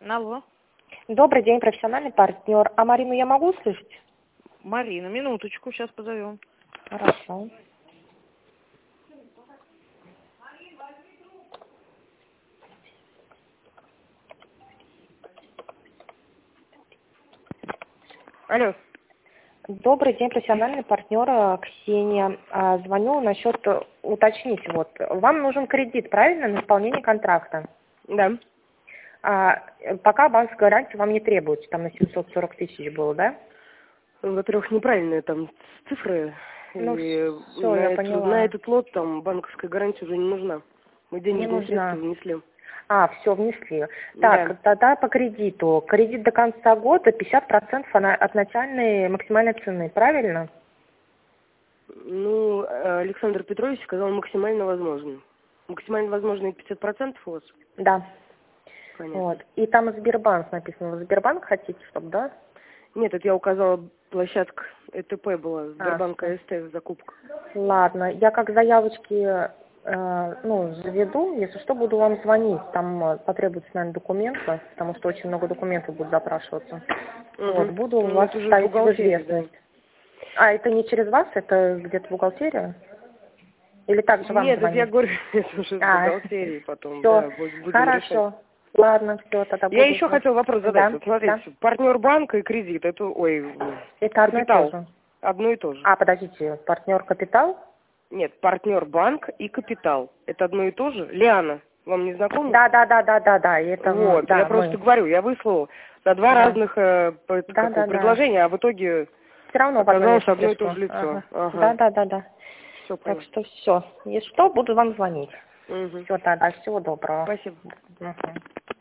Алло. Добрый день, профессиональный партнер. А Марину я могу услышать? Марина, минуточку, сейчас позовем. Хорошо. Алло. Добрый день, профессиональный партнер Ксения. Звоню насчет уточнить. Вот, вам нужен кредит, правильно, на исполнение контракта? Да. Пока банковская гарантия вам не требуется, там на 740 тысяч было, да? Во-первых, неправильные там цифры. Ну, И все, я поняла. на этот лот там банковская гарантия уже не нужна. Мы Не денежные средства нужна. внесли. Все, внесли. Да. Так, тогда по кредиту. Кредит до конца года 50% от начальной максимальной цены, правильно? Ну, Александр Петрович сказал максимально возможно. Максимально возможно 50% у вас? Да. Понятно. Вот. И там Сбербанк написано. Вы Сбербанк хотите, чтобы, да? Нет, это я указала, площадка ЭТП была, Сбербанк Всё. АСТ в закупках. Ладно. Я как заявочки заведу, если что, буду вам звонить. Там потребуются, наверное, документы, потому что очень много документов будет запрашиваться. Вот, Угу. буду Ну, вас это уже в ставить в бухгалтерии, да. известность. Это не через вас, это где-то бухгалтерия? Или также вам Нет, это я звонить? говорю, это уже в бухгалтерии потом, Все, да, будем решать. хорошо. Ладно, все, тогда Я буду еще вас. хотел вопрос задать. Да, Вот да. смотрите, партнер банка и кредит, это, Это одно и то капитал, же. одно и то же. Подождите, партнер капитал? Нет, партнер банк и капитал, это одно и то же. Лиана, вам не знакомо? Да. И это, Вот, я да, просто мы. говорю, я выслала на два Да. разных Да. предложения, а в итоге Все равно в одно оказалось место одно и то пришло. же лицо. Ага. Ага, Да. все Так понятно. что все. Если что, буду вам звонить. Угу. Все, тогда всего доброго. Спасибо. Мгм.